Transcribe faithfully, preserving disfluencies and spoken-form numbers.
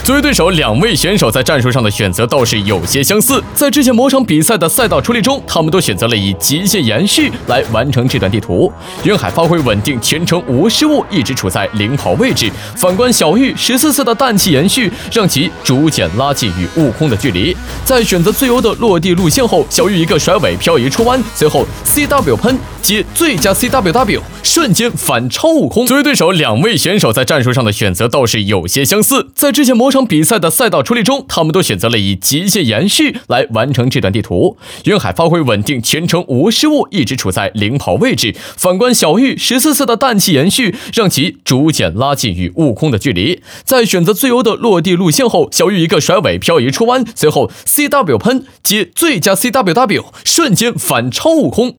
作为对手，两位选手在战术上的选择倒是有些相似。在之前某场比赛的赛道处理中，他们都选择了以极限延续来完成这段地图。云海发挥稳定，全程无失误，一直处在领跑位置。反观小玉，十四次的氮气延续让其逐渐拉近与悟空的距离。在选择最优的落地路线后，小玉一个甩尾漂移出弯，随后 C W 喷接最佳 C W W， 瞬间反超悟空。作为对手，两位选手在战术上的选择倒是有些相似。在之前某场比赛的赛道处理中，他们都选择了以极限延续来完成这段地图。云海发挥稳定，全程无失误，一直处在领跑位置。反观小玉，十四次的氮气延续让其逐渐拉近与悟空的距离。在选择最优的落地路线后，小玉一个甩尾漂移出弯，随后 C W 喷接最佳 C W W， 瞬间反超悟空。